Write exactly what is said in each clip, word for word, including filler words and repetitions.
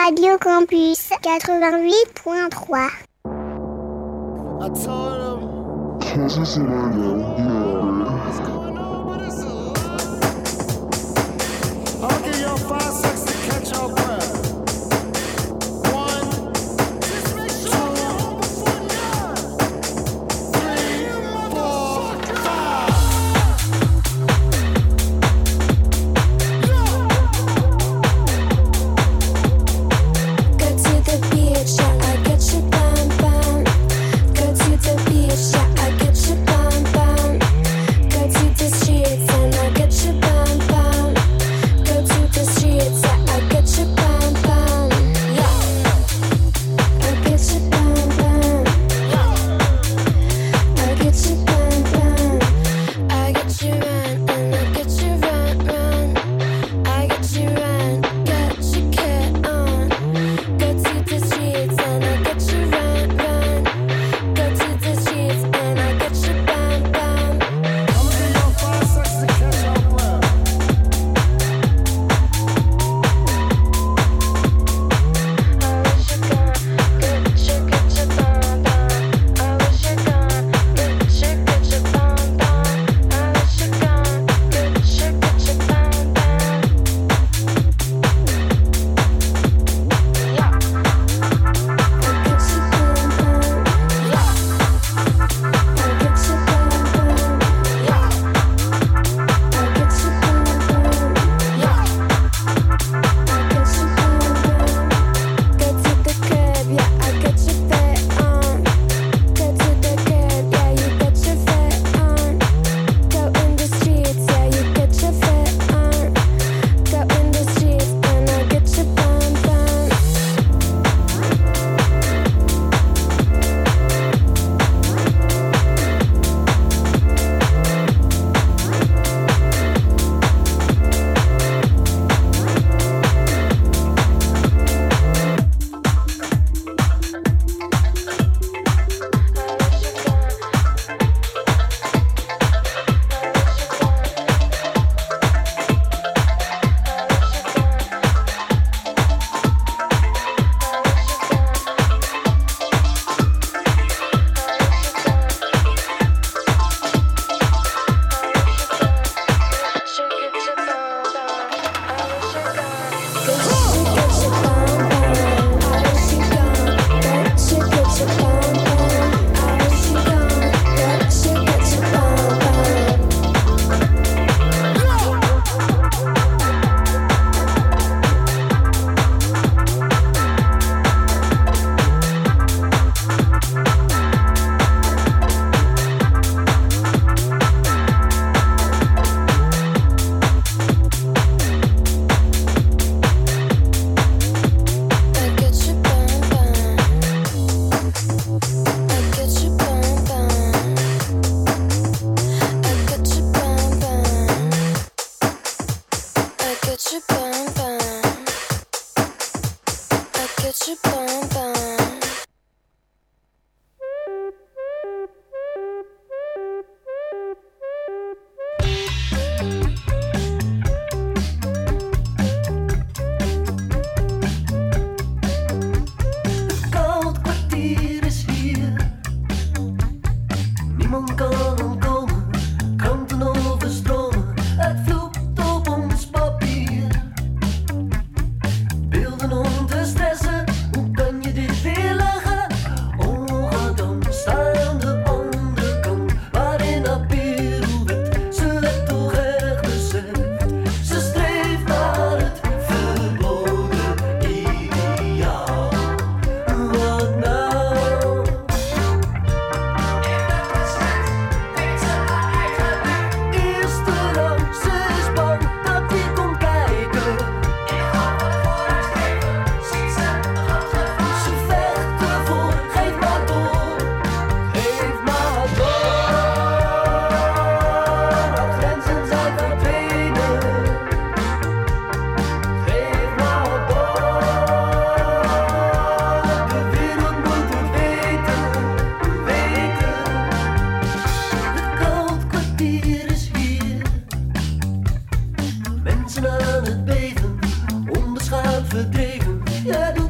Radio Campus quatre-vingt-huit point trois. I told him. Cause it's in my name, What's going on? What is it? I'll give y'all five seconds to catch your breath. One, two, three, four, five. Go to the beach, yeah, I get you bum bum. Go to the beach, yeah, I get you bum bum. Go to the streets and I get you bum bum. Go to the streets, yeah, I get you bum bum. Yeah, I get you bum bum. I get you bum bum. I get you run and I get you run run. I get you run, get you get on. Go to the streets and I get you run run. Go to the streets and I get you bum bum. I'll give y'all five seconds to catch your breath. I wish you gone, get you get your bum bum. I wish you gone, get you get your bum bum. I wish you gone, get you get your bum bum. Yeah, I get you bum bum. Yeah, I get you bum bum. Yeah, I get you bum bum. Yeah, I get you bum bum. Go to the crib, yeah, I get your fit on. Go to the crib, yeah, you get your fit on. Go in the streets, yeah, you get your fit on. Go in the streets and I get your bum bum. I get you bum bum. I get you bum bum. I get you bum bum. I get you bum bum. I get you bum bum. Koud kwartier is hier. Niemand kan ontkomen. Kranten overstromen. Het vloekt op ons papier. Beelden om te stressen. Hoe kan je dit weer lachen? Oh, dan sta je aan de andere kant. Waarin dat pirouet. Ze werd toch erg beseft. Ze streeft naar het verboden ideaal. Wat nou? Eerste rang, ze is bang dat hij komt kijken. Ze vecht ervoor, geef maar door, geef maar door. Haar grenzen zijn verdwenen. Geef maar door. De wereld moet het weten, weten. Het koud kwartier is hier. Mensen aan het beven, onbeschaamd verdreven. Ja, doe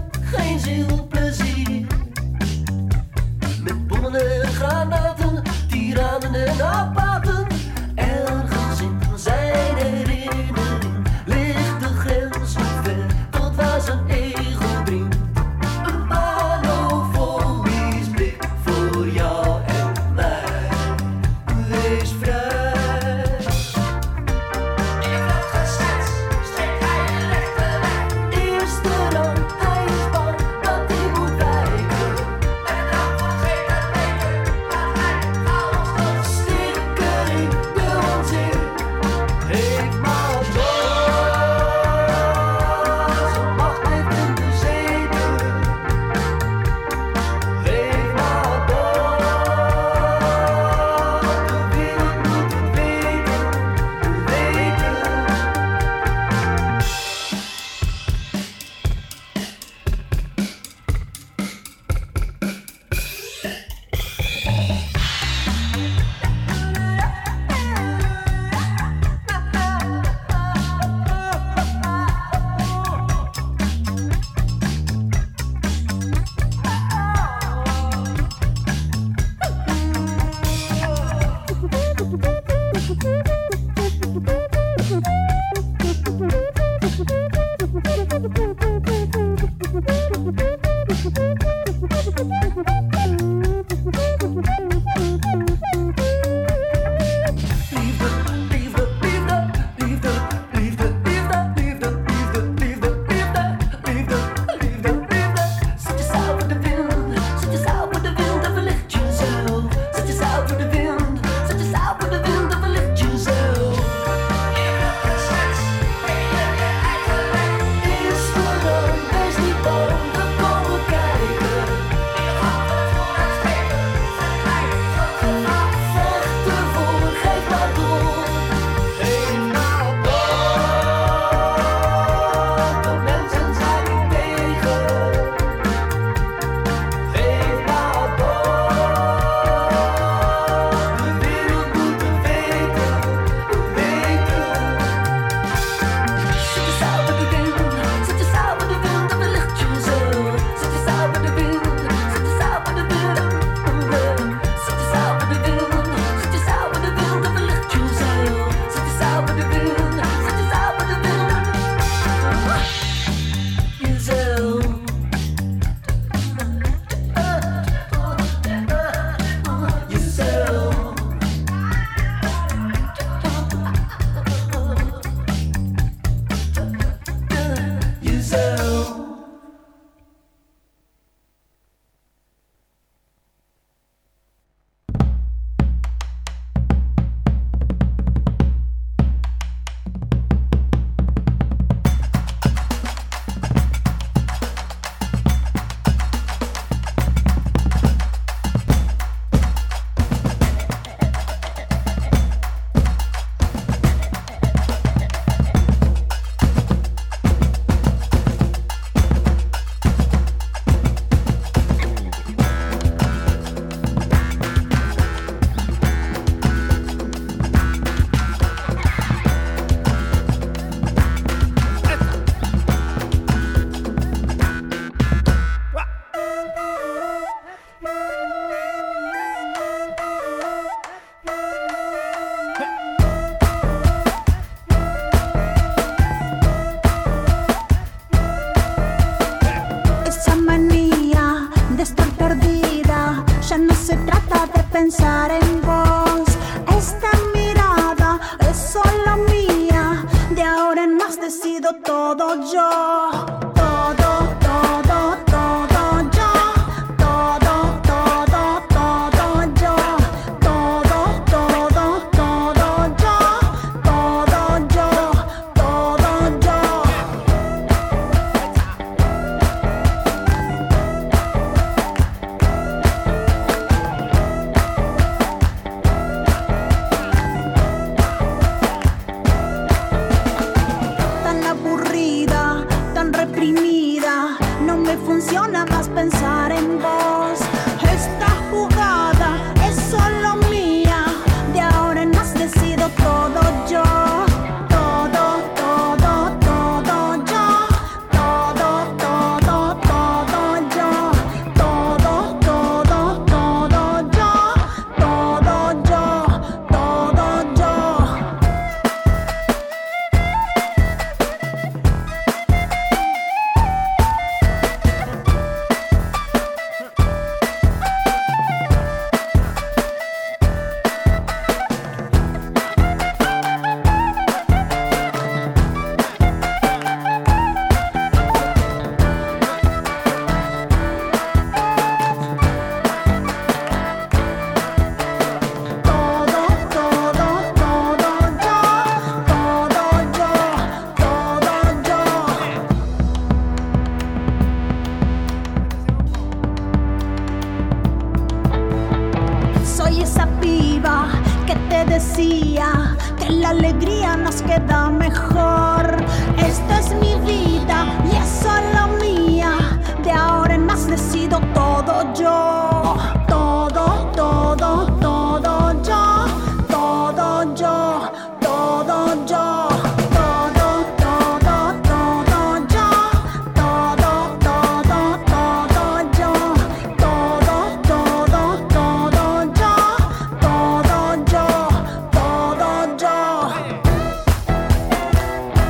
decido todo yo. Todo, todo, todo yo. Todo, todo, todo yo. Todo, todo, todo yo. Todo yo, todo yo. Tan aburrida, tan reprimida, no me funciona más pensar en vos. Esta jugada es solo mía, de ahora en más decido todo yo. Todo, todo, todo yo. Todo, todo, todo yo. Todo, todo, todo yo. Todo yo, todo yo. Todo, todo, todo yo. Todo yo, todo yo. Soy esa piba que te decía que la alegría nos queda mejor. Esta es mi vida y es solo mía, de ahora en más decido todo yo. Todo, todo, todo yo. Todo yo, todo yo. Todo, todo, todo yo. Todo, todo, todo yo. Todo, todo, todo yo. Todo yo, todo yo.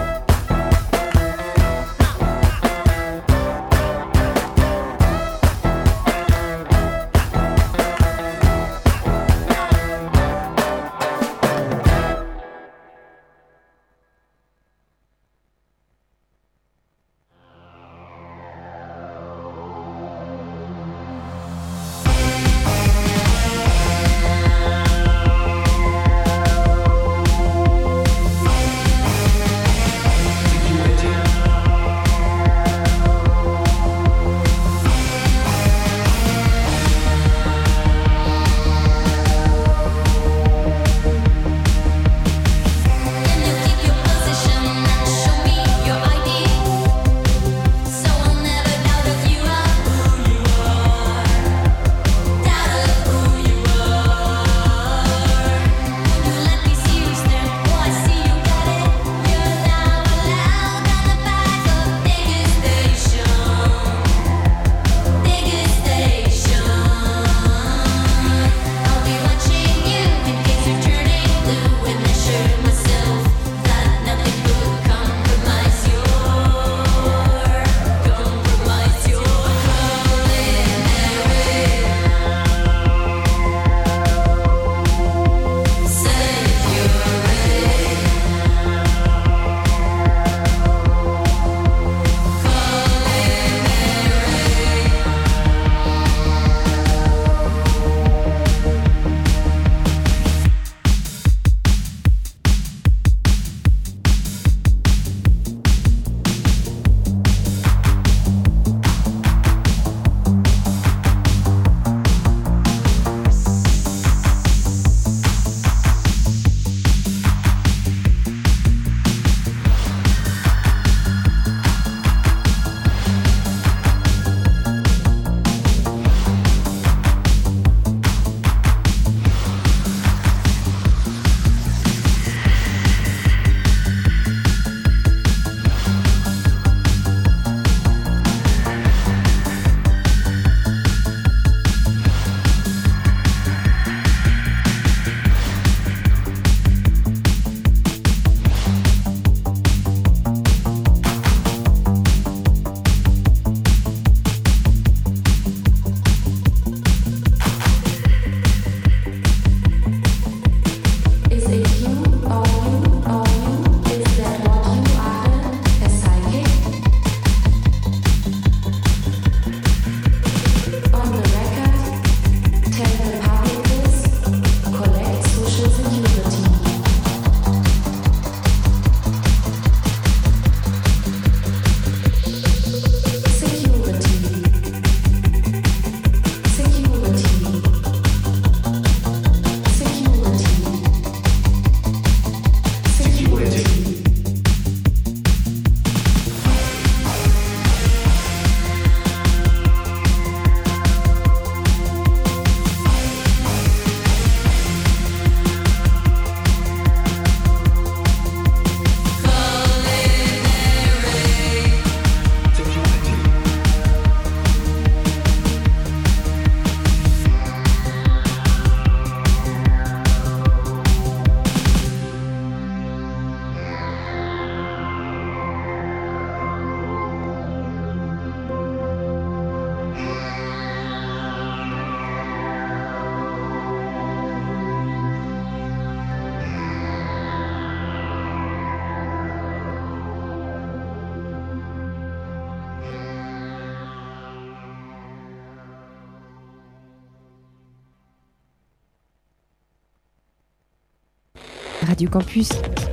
Radio Campus.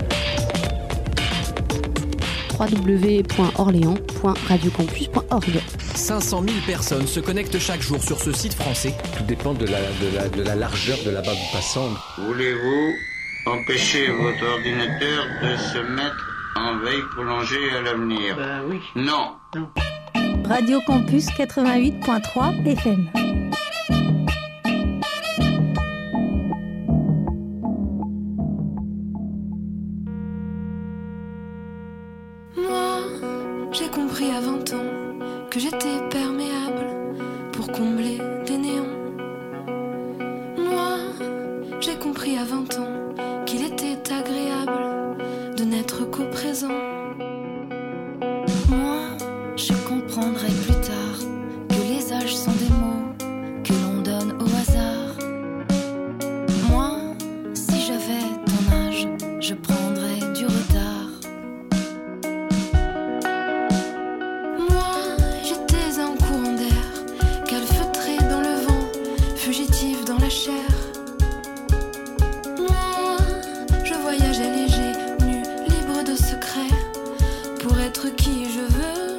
w w w point orléans point radiocampus point org. cinq cent mille personnes se connectent chaque jour sur ce site français. Tout dépend de la, de la, de la largeur de la bande passante. Voulez-vous empêcher votre ordinateur de se mettre en veille prolongée à l'avenir? Bah oui. Non. Non. Radio Campus quatre-vingt-huit point trois F M. Moi, j'ai compris à vingt ans que j'étais perméable pour combler des néants. Moi, j'ai compris à vingt ans qu'il était agréable de n'être qu'au présent. Moi, je comprendrai plus tard que les âges sont des mots que l'on donne au hasard. Moi, si j'avais ton âge, je prendrais du retard. Moi, j'étais un courant d'air calfeutré dans le vent, fugitif dans la chair. Moi, je voyageais léger, nu, libre de secrets, pour être qui je veux.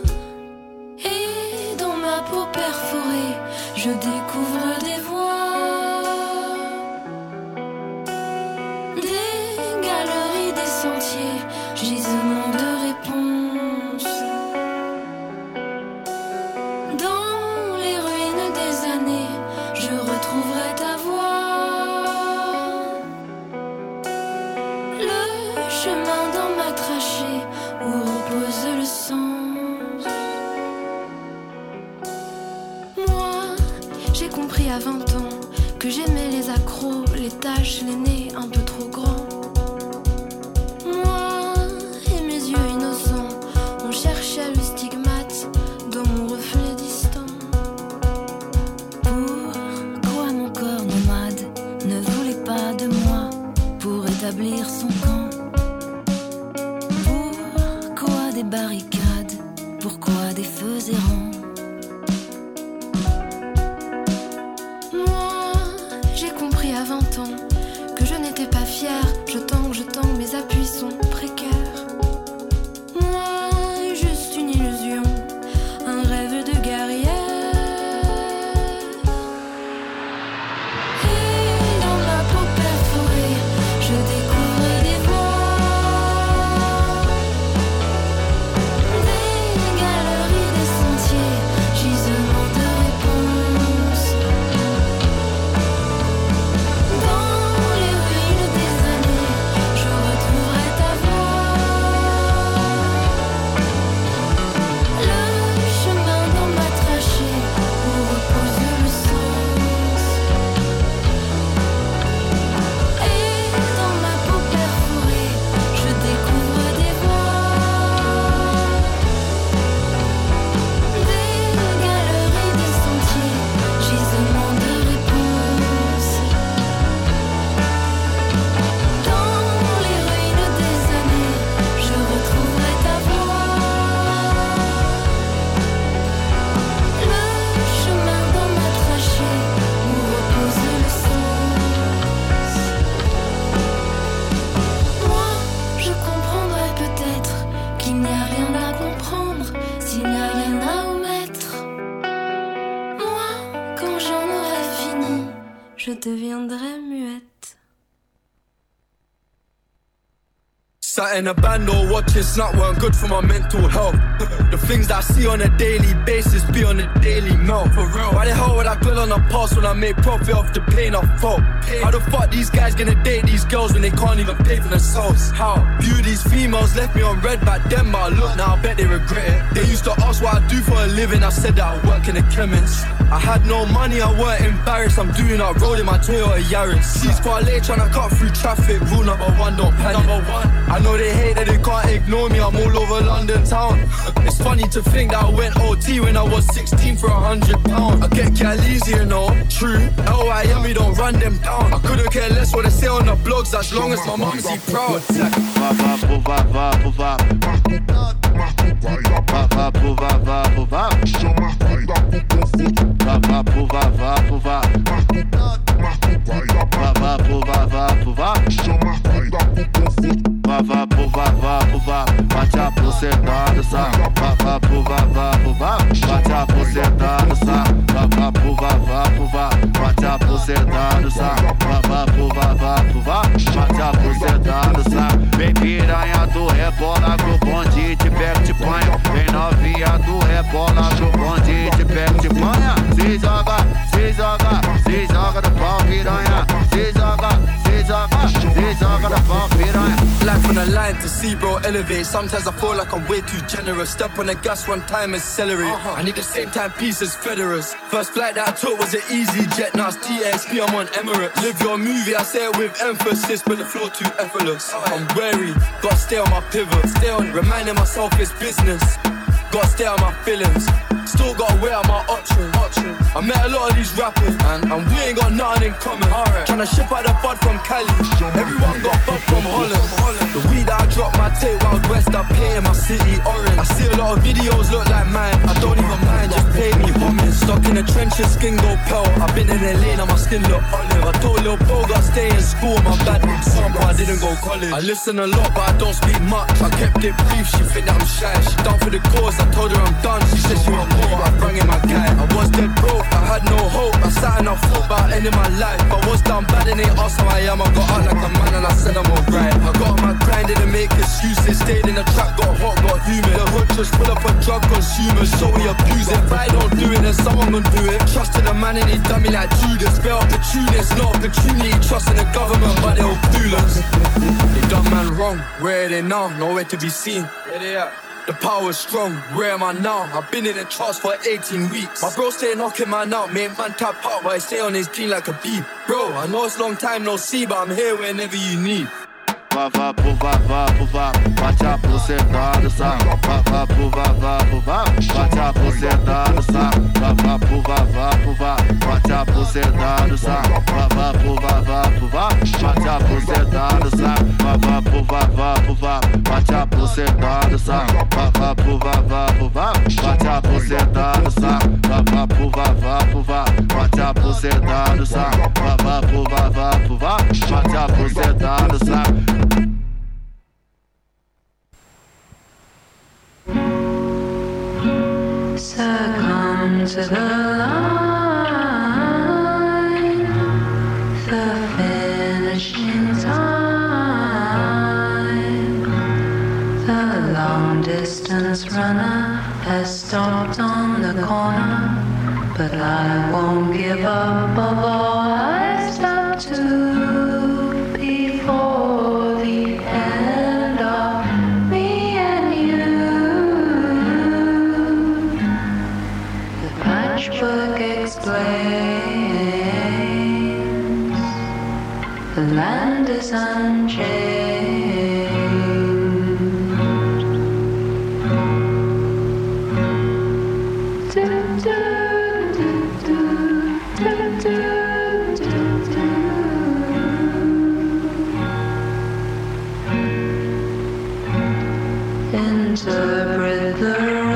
Et dans ma peau perforée, je découvre des voies, des galeries, des sentiers, gisements de réponses. Dans les ruines des années, je retrouverai ta voix. Le chemin dans ma trachée où repose le sens. Moi, j'ai compris à vingt ans que j'aimais les accros, les taches, les nez un peu trop grands. Moi et mes yeux innocents, on cherchait le stigmate dans mon reflet distant. Pourquoi mon corps nomade ne voulait pas de moi pour établir son camp? Pourquoi des barricades? Pourquoi des feux errants? Moi, j'ai compris à vingt ans que je n'étais pas fière. Je tangue, je tangue, mes appuis sont précaires. Moi, juste une illusion, un rêve de guerrière. Et dans ma peau perforée, je découvre des voies, des galeries, des sentiers, gisements de réponses. Dans les ruines des années, je retrouverai ta voix. Le chemin dans ma trachée où repose le sens. Et dans ma peau perforée, je découvre des voies, des galeries, des sentiers, gisements de réponses. Dans les ruines des années, je retrouverai ta voix. Le chemin dans ma trachée où repose le sens. Moi, je comprendrai peut-être qu'il n'y a rien à comprendre s'il n'y a rien à omettre. Moi, quand j'en aurai fini, je deviendrai muette. Sat in a band or watching Snap weren't good for my mental health. The things that I see on a daily basis be on a daily melt. For real. Why the hell would I dwell on the past when I make profit off the pain I felt? How the fuck these guys gonna date these girls when they can't even pay for themselves? How? Few of these females left me on red back then, but look now, I bet they regret it. They used to ask what I do for a living, I said that I work in the chemist. I had no money, I weren't embarrassed. I'm doing up road in my Toyota Yaris. Seats quite late trying to cut through traffic. Rule number one, don't panic. Number one. I know they hate that they can't ignore me. I'm all over London town. It's funny to think that I went O T when I was sixteen for a hundred pounds. I get gal easy, you know. True. L Y M, we don't run them down. I couldn't care less what they say on the blogs as long as my mum's proud. bucetada, sa, vá, vá, pro, vá, vá, pro, vá, bate a bucetada, sa, vá, vá, pro, vá, vá, pro, vá, bate a bucetada, sa, vá, vá, pro, vá, vá, pro, vá, bate a bucetada, sa, vem piranha do rebola pro bonde, te pega, te panha, vem novinha do rebola pro bonde, te pega, te panha, se joga, se joga, se joga no pau piranha, se joga, se joga, se joga no pau piranha. Life on the line to see bro elevate. Sometimes I feel like I'm way too generous. Step on the gas one time and accelerate. uh-huh. I need the same time piece as Federers. First flight that I took was an easy jet. Now it's T X P, I'm on Emirates. Live your movie, I say it with emphasis, but the flow too effortless. I'm wary, gotta stay on my pivot. Stay on, reminding myself it's business. Gotta stay on my feelings. Still gotta weigh out my options. I met a lot of these rappers, and, and we ain't got nothing in common. Right. Tryna ship out the bud from Cali. Everyone got bud from Holland. The weed that I dropped my tape Wild West, I pay in my city orange. I see a lot of videos look like mine. I don't even mind, just pay me homage. Stuck in the trenches, skin go pale. I've been in L A, now my skin look olive. I told Lil Bo got stay in school. My bad example, I didn't go college. I listen a lot, but I don't speak much. I kept it brief, she think that I'm shy. She down for the cause, I told her I'm done. She said she want more, I bring in my guy. I was dead broke, I had no hope. I sat and I thought about ending my life. I was down bad and they asked how I am. I got out like a man and I said I'm alright. I got on my grind, didn't make excuses. Stayed in the trap, got hot, got humid. The hood just full up of drug consumers, so we abuse it. If I don't do it, then someone gon' do it. Trusted a man and he done me like Judas. Fair opportunist, not opportunity. Trusting the government, but they all clueless. They done man wrong, where are they now? Nowhere to be seen. Where they at? The power's strong, where am I now? I've been in the charts for eighteen weeks. My bro stay knocking man out, made man tap out, but I stay on his team like a bee. Bro, I know it's long time no see, but I'm here whenever you need. Vá, vá, pro, vá, vá, pro, vá, bate a bucetada, sa, vá, vá, pro, vá, vá, pro, vá, bate a bucetada, sa, vá, vá, pro, vá, vá, pro, vá, bate a bucetada, sa, vá, vá, pro, vá, vá, pro, vá, bate a bucetada, sa, vá, vá, pro, vá, vá, pro, vá, bate a bucetada, sa, vá, vá, pro, vá, vá, pro, vá, bate a bucetada, sa, vá, vá, pro, vá, vá, pro, vá, bate a bucetada, sa, vá, vá, pro, vá, vá, pro, vá, bate a bucetada, sa. Succumb to the line, the finishing time. The long distance runner has stopped on the corner, but I won't give up, although I stop to before the end of me and you. The patchwork explains the land is unchanged. Do, do, do, do, do, do, do, do. Interpret the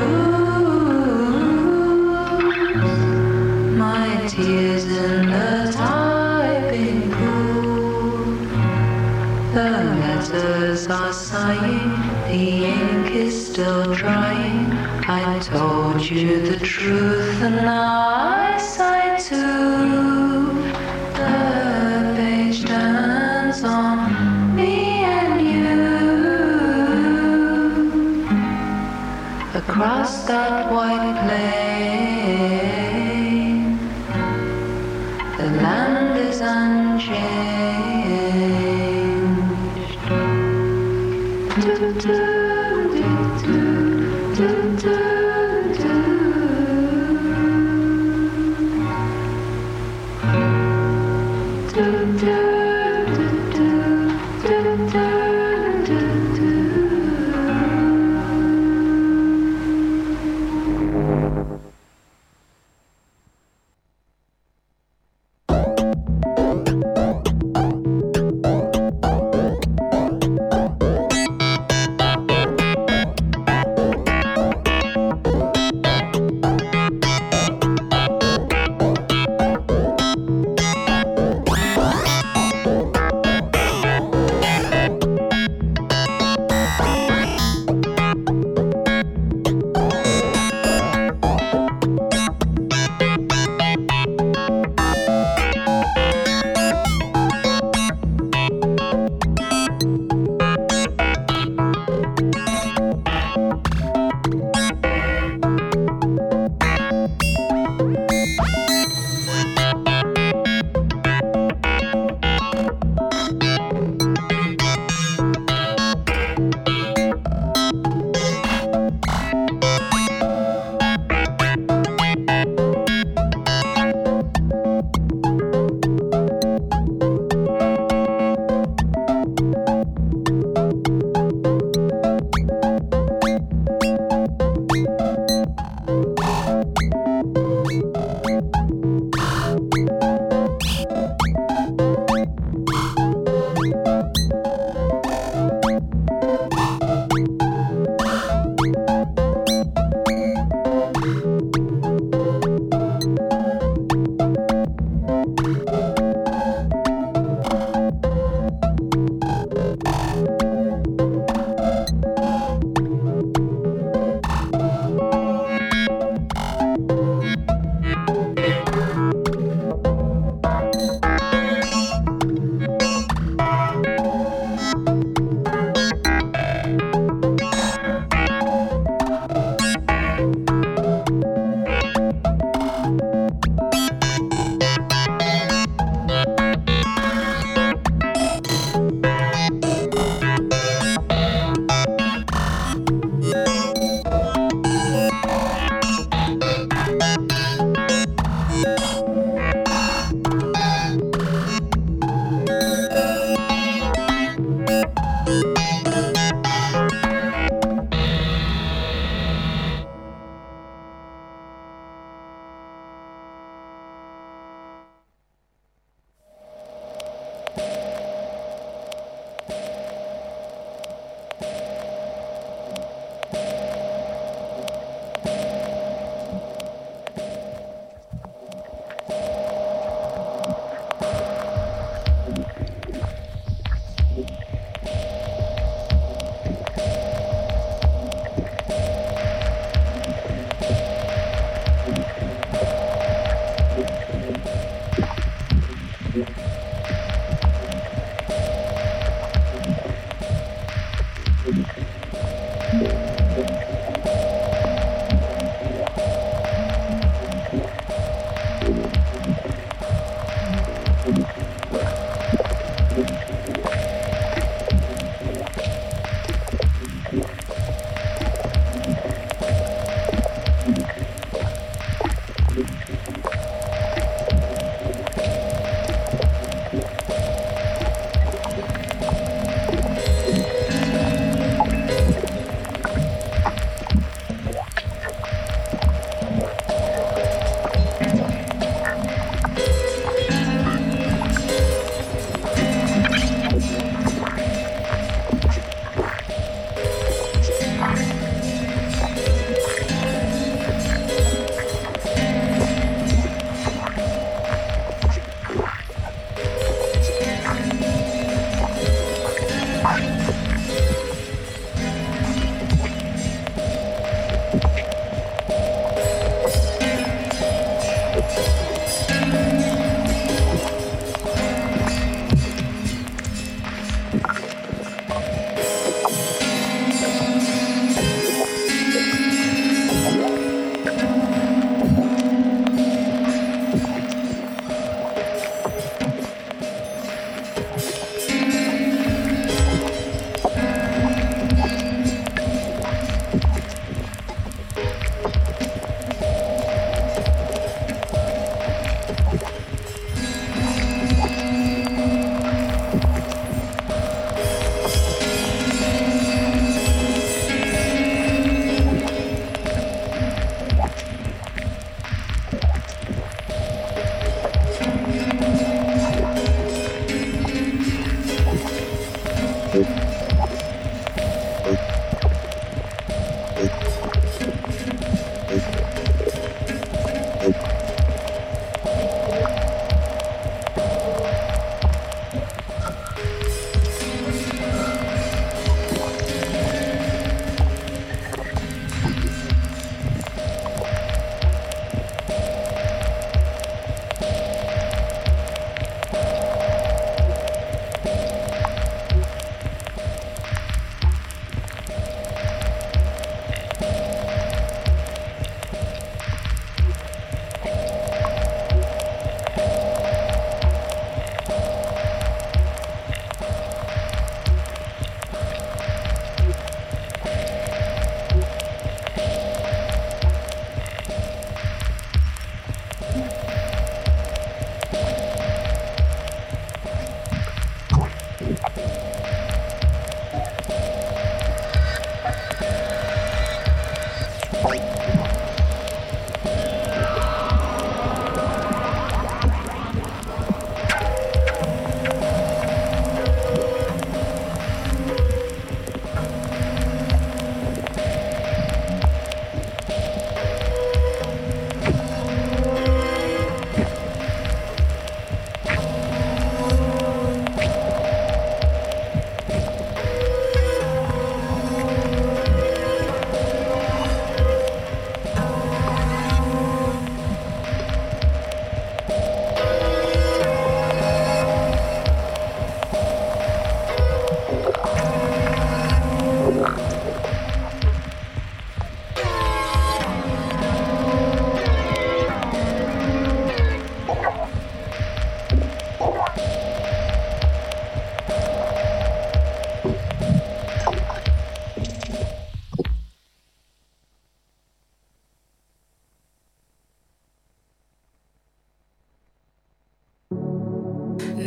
rules, my tears in the typing pool. The letters are sighing, the ink is still drying. I told you the truth and now I sigh too. The page turns on me and you. Across that white plain, the land is unchanged. Do, do, do, do, do, do, do. Do, do, do, do, do, do, do, do.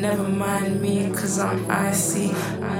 Never mind me, cause I'm icy.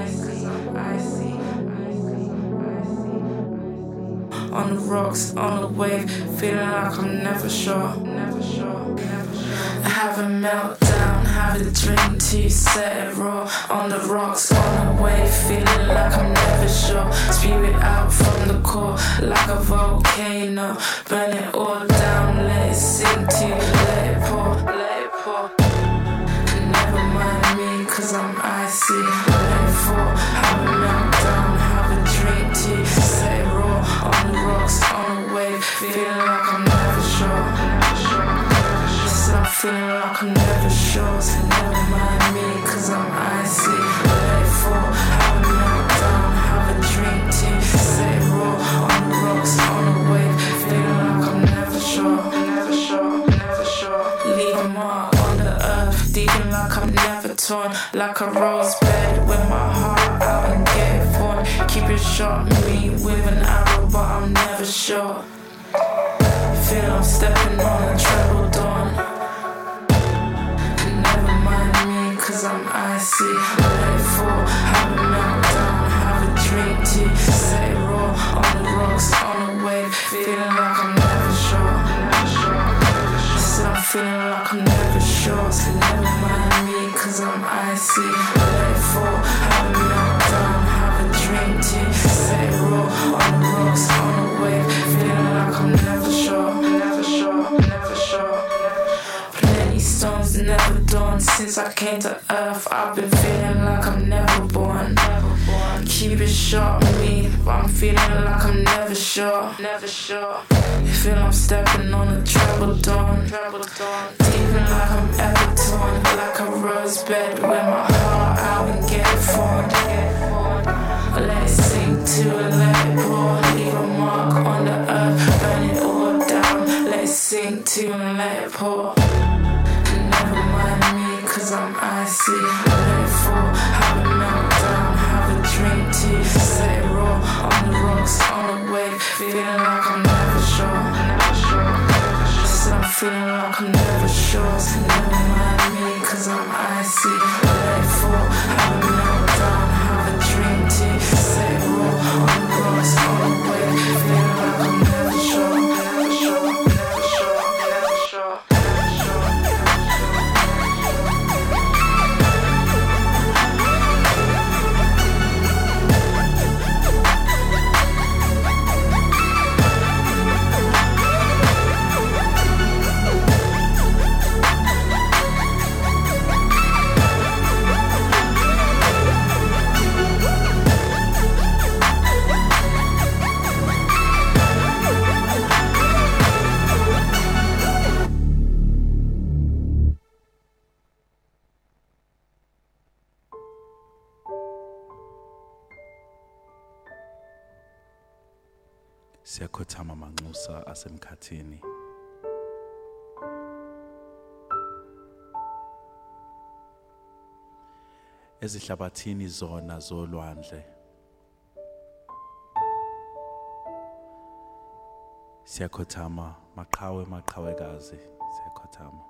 On the rocks, on the wave, feeling like I'm never sure. Have a meltdown, have a drink to set it raw. On the rocks, on the wave, feeling like I'm never sure. Spew it out from the core, like a volcano. Burn it all down, let it sink to, let it pour, let it pour. Never mind me, cause I'm icy. Let it fall, have a meltdown, have a drink to set it raw. On the rocks, on the wave, feeling like I'm never sure. I'm feeling like I'm never sure, so never mind me, cause I'm icy. Let it fall, have a meltdown, have a drink to set it raw. On the rocks, on the wave, feeling like I'm never sure, never sure, never sure. Leave a mark on the earth, deeping like I'm never torn. Like a rose bed with my heart out and get it torn. Keep it shot me with an arrow, but I'm never sure. Feel I'm stepping on a treble dawn. Cause I'm icy, let it fall, have a meltdown, have a drink to set it raw. On the rocks, on the wave, feeling like I'm never sure. Said I'm feeling like I'm never sure, so never mind me, cause I'm icy. Let it fall, have a meltdown, have a drink to set it raw. On the rocks, on the wave, feeling like I'm never sure, never sure, never sure. Plenty stones never dawn. Since I came to earth, I've been feeling like I'm never born. Keep it short on me, but I'm feeling like I'm never sure. Never sure. Feel I'm stepping on a treble dawn. Deeping like I'm ever torn. Like a rose bed with my heart out and get it formed. Let it sink to and let it pour. Leave a mark on the earth, burn it all down. Let it sink to and let it pour. Never mind me, cause I'm icy. Let it fall, have a meltdown, have a drink to set it raw. On the rocks, on the wave, feeling like I'm never sure. Said I'm feeling like I'm never sure, so never mind me, cause I'm icy. Let it fall, have a meltdown, have a drink to set it raw. On the rocks, on the wave, feeling like I'm never sure. Never sure, never sure, never sure. Siyakhothama manxusa asemkhathini. Ezihlabathini zona zolwandle. Siyakhothama maqhawe maqhawekazi, siyakhothama.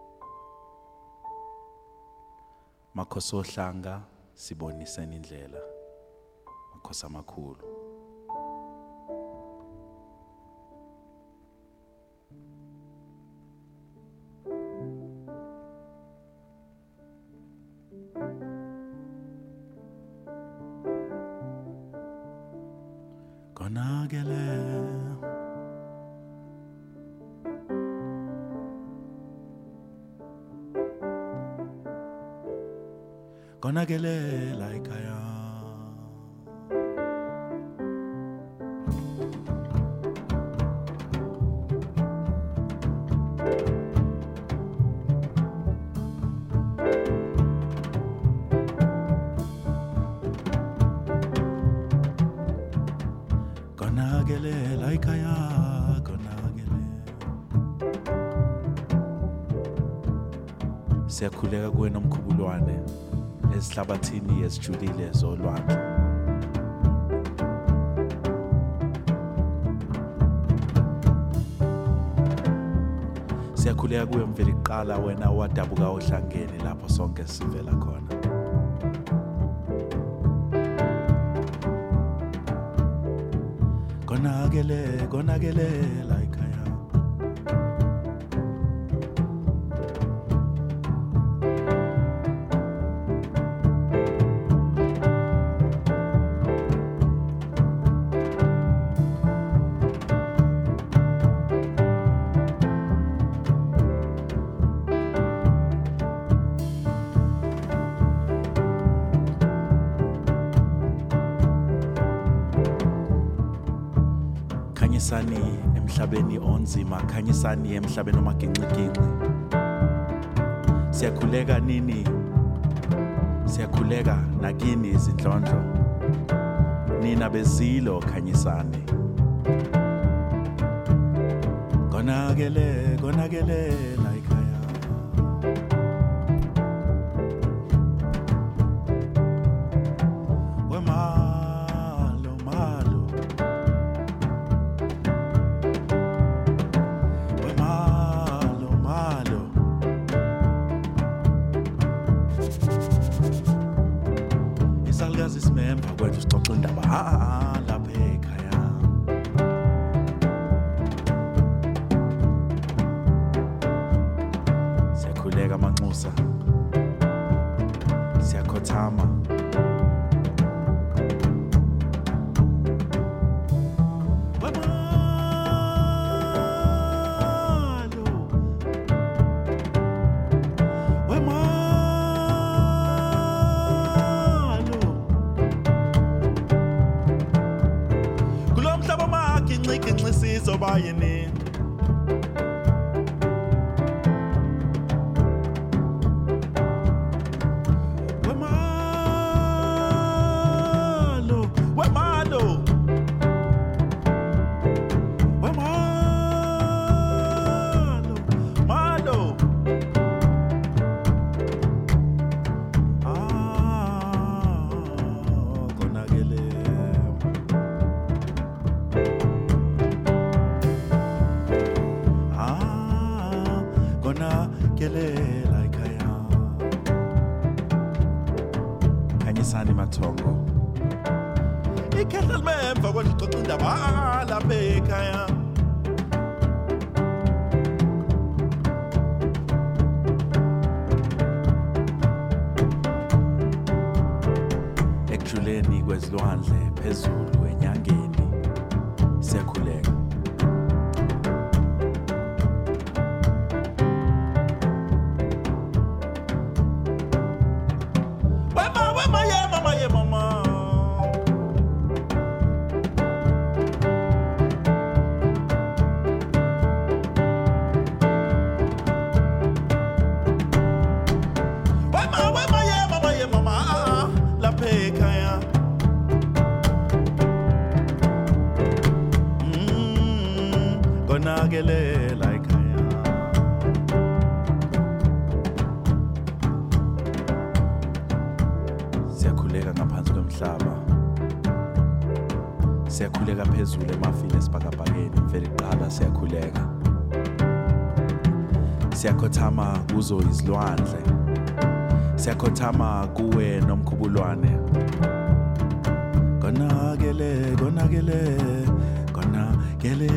Makhosi ohlanga siboniseni indlela. Makhosi amakhulu. Konagelela ikhaya. Konagelela ikhaya, konagelela. Siyakhuleka kuwena mkhubulwane. Ezihlabathini ezijulile zolwandle. siyakhuleka kuyo mveli kuqala wena wadabuka ohlangene lapho sonke sivela khona. Konakele konakele la ikhaya. Khanyisani emhlabeni onzima, khanyisani emhlabeni omaginqiginqi. Siyakhuleka nini, siyakhuleka nakini izindlondlo. Nina bezilo khanyisani. Konakele, konakele la ikhaya. Wemalo, malo. Wemalo, malo. Isalukazi simemva kwethu sixoxa indaba ha ha lapha ekhaya. Siyakhuleka manxusa. Siyakhothama. Bayani Wemalo Wemalo Wemalo Malo Ah konakele Kelela ikhaya. Khanyisani mathongo. Ikhehla limemva kwalixoxa indaba lapha ekhaya. Ekujuleni kwezilwandle phezulu enyangeni siyakhuleka. Konakele ikhaya. Siyakhuleka ngaphansi kwemhlaba. Siyakhuleka phezulu emafini esibhakabhakeni mveli kuqala siyakhuleka. Siyakhothama kuzo izilwandle. Siyakhothama kuwe nomkhubulwane. Konakele konakele konakele.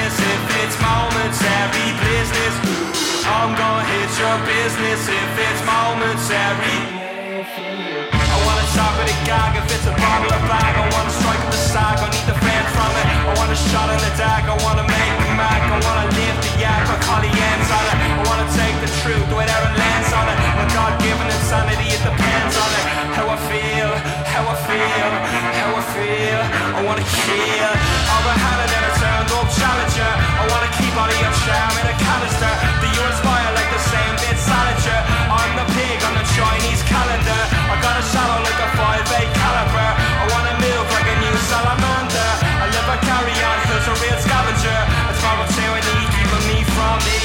business if it's momentary business. I'm gonna hit your business if it's momentary. I wanna chop with a gag if it's a bottle of bag. I wanna strike with the sack, I need the fans from it. I want a shot in the dark, I wanna make the mac. I wanna lift the yak, I call the ends on it. I wanna take the truth without a lens on it. My God-given insanity, it depends on it. How I feel, how I feel, how I feel. I wanna kill all the hand and a turned up challenger. I wanna keep all of your charm in a canister. Do you inspire like the same bit salager? I'm the pig on the Chinese calendar. I got a shadow like a five eight caliber. I wanna move like a new salamander. I live a carry on, who's a real scavenger. It's my tyranny keeping me from me.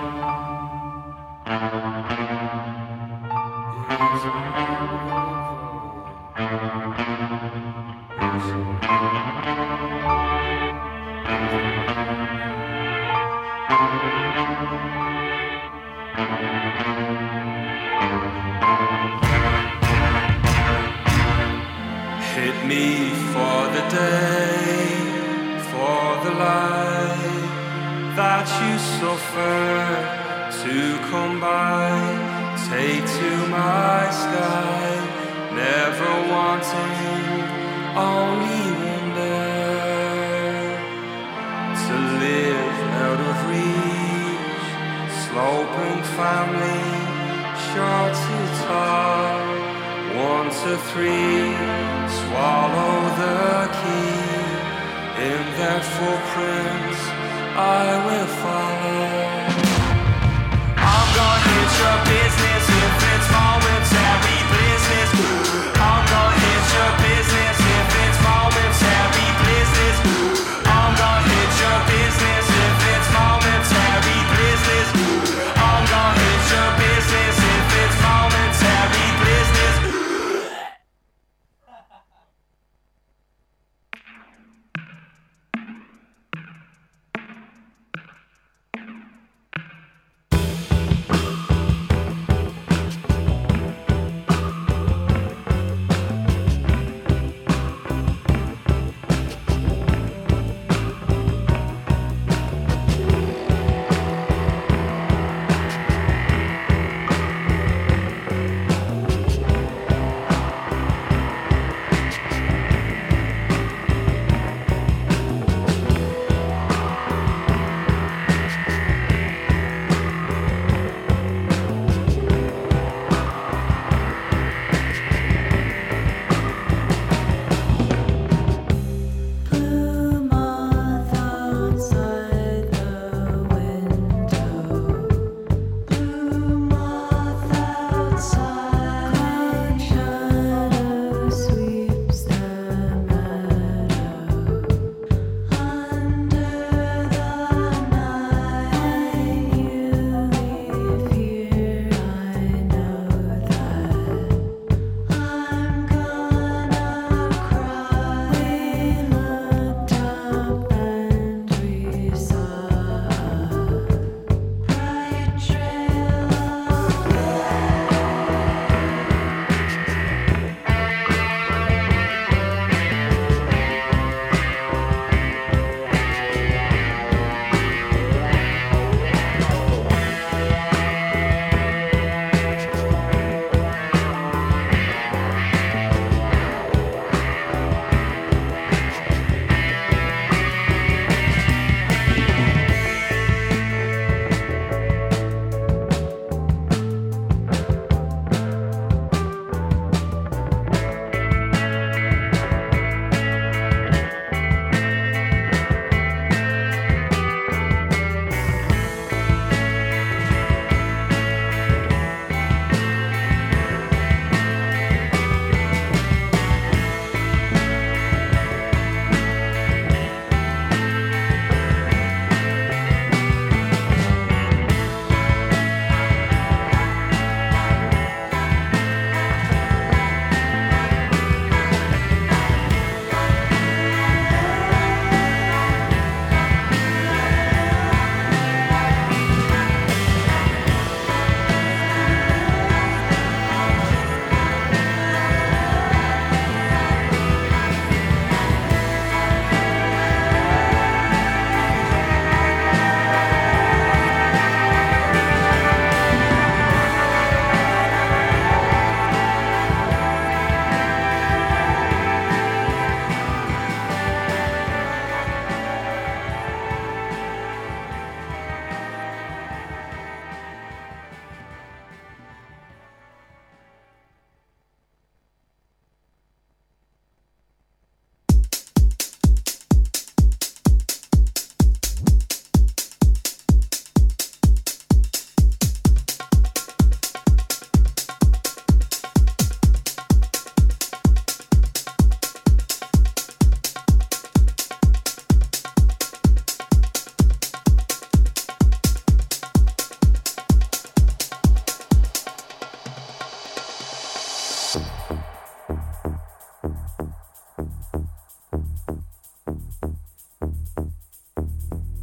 Hit me for the day, for the light that you suffer to come by. Take to my sky, never wanting, only wonder to live out of reach. Sloping family, short to tall, one to three. Swallow the key, in their footprints I will follow. I'm gonna hit your business if it's momentary business. I'm gonna hit your business if it's momentary business. I'm gonna hit your business if it's momentary business. I'm gonna hit your business if it's momentary business.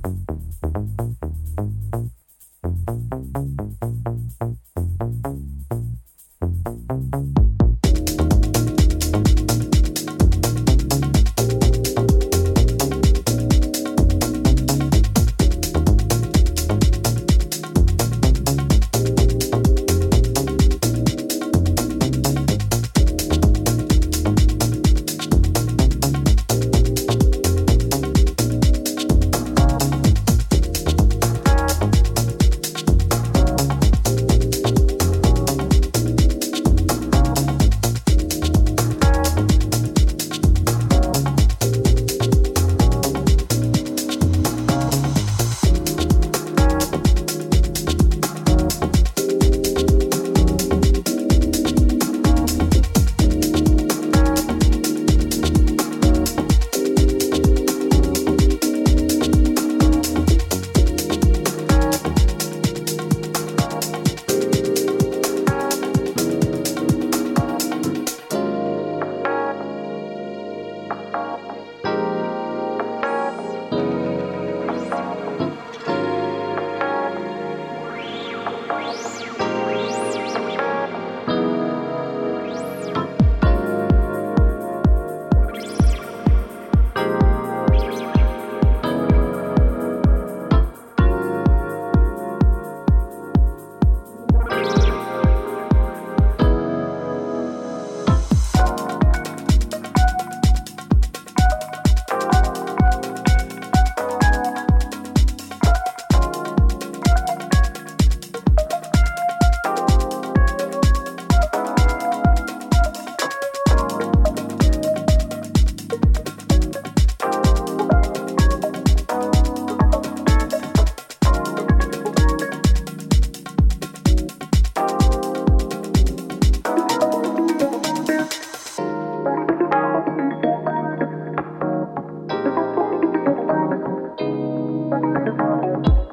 Thank you.